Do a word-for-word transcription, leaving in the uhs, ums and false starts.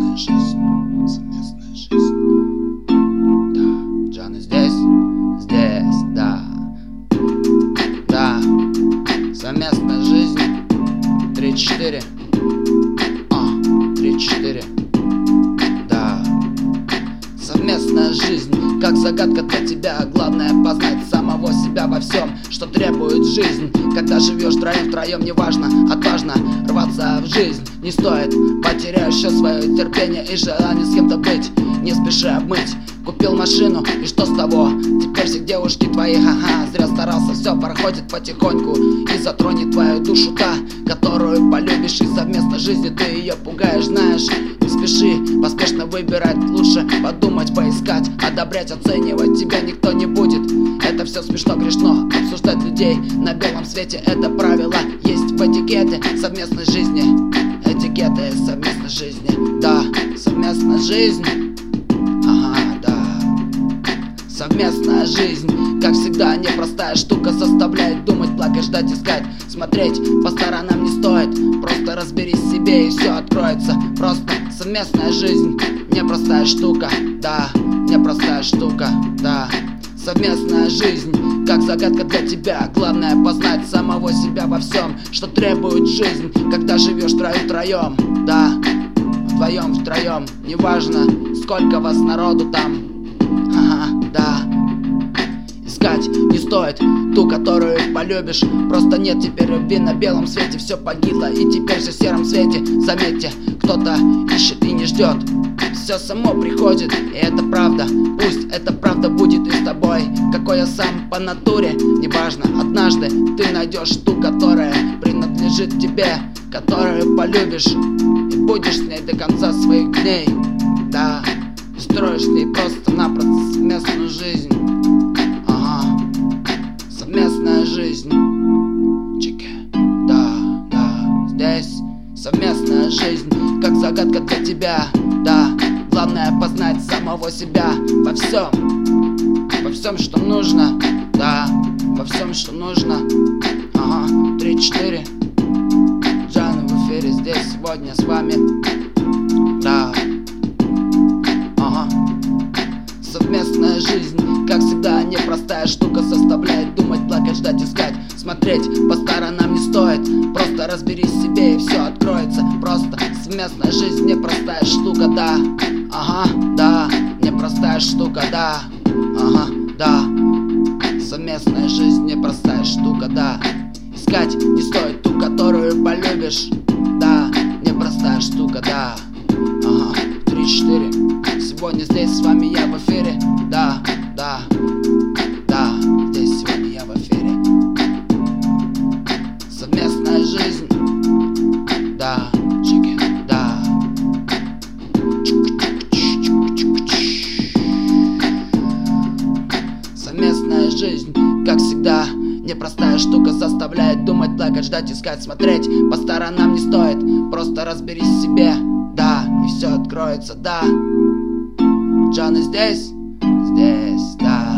совместная жизнь, совместная жизнь. Да, Джаны здесь, здесь, да. Да, совместная жизнь. Три-четыре. А, три-четыре. Да. Совместная жизнь, как загадка для тебя. Главное познать самого себя во всем, что требует жизнь. Когда живешь втроем, втроем, неважно, отважно рваться в жизнь не стоит. Потеряешь все свое терпение и желание с кем-то быть. Не спеши обмыть. Купил машину, и что с того? Теперь все девушки твои, ха-ха. Зря старался, все проходит потихоньку. И затронет твою душу та, которую полюбишь. И совместной жизни ты ее пугаешь, знаешь. Не спеши поспешно выбирать, лучше подумать, поискать. Одобрять, оценивать тебя никто не будет. Это все смешно, грешно обсуждать людей на белом свете. Это правило есть в этикете совместной жизни. Этикеты совместной жизни. Да, совместная жизнь. Ага, да. Совместная жизнь, как всегда, непростая штука. Заставляет думать, плакать, ждать, искать. Смотреть по сторонам не стоит. Просто разберись в себе и все откроется. Просто совместная жизнь, непростая штука. Да, непростая штука, да. Совместная жизнь, как загадка для тебя. Главное познать самого себя во всем, что требует жизнь. Когда живешь втроем, втроем, да. Вдвоем, втроем, неважно, сколько вас народу там. Ага, да. Искать не стоит ту, которую полюбишь. Просто нет теперь любви на белом свете. Все погибло и теперь все в сером свете. Заметьте, кто-то ищет и не ждет. Все само приходит, и это правда. Пусть эта правда будет и с тобой. Какой я сам по натуре, неважно. Однажды ты найдешь ту, которая принадлежит тебе, которую полюбишь и будешь с ней до конца своих дней. Да, строишь с ней просто-напросто совместную жизнь. Ага, совместная жизнь. Чики, да, да, здесь совместная жизнь, как загадка для тебя. Да, главное познать самого себя во всем, во всем, что нужно. Да, во всем, что нужно. Ага, три-четыре. Джаны в эфире здесь сегодня с вами. Да. Ага. Совместная жизнь, как всегда, непростая штука. Заставляет думать, плакать, ждать, искать. Смотреть по сторонам не стоит. Просто разберись в себе и все откроется. Просто совместная жизнь, непростая штука, да. Ага, да, непростая штука, да. Ага, да. Совместная жизнь, непростая штука, да. Искать не стоит ту, которую полюбишь. Да, непростая штука, да. Ага, три-четыре. Сегодня здесь с вами я в эфире. Да, да, да, здесь сегодня я в эфире. Совместная жизнь. Да, чики, да. Совместная жизнь, как всегда, непростая штука. Заставляет думать, плакать, ждать, искать. Смотреть по сторонам не стоит. Просто разберись в себе. Да, и все откроется, да. Джаны здесь, здесь, да.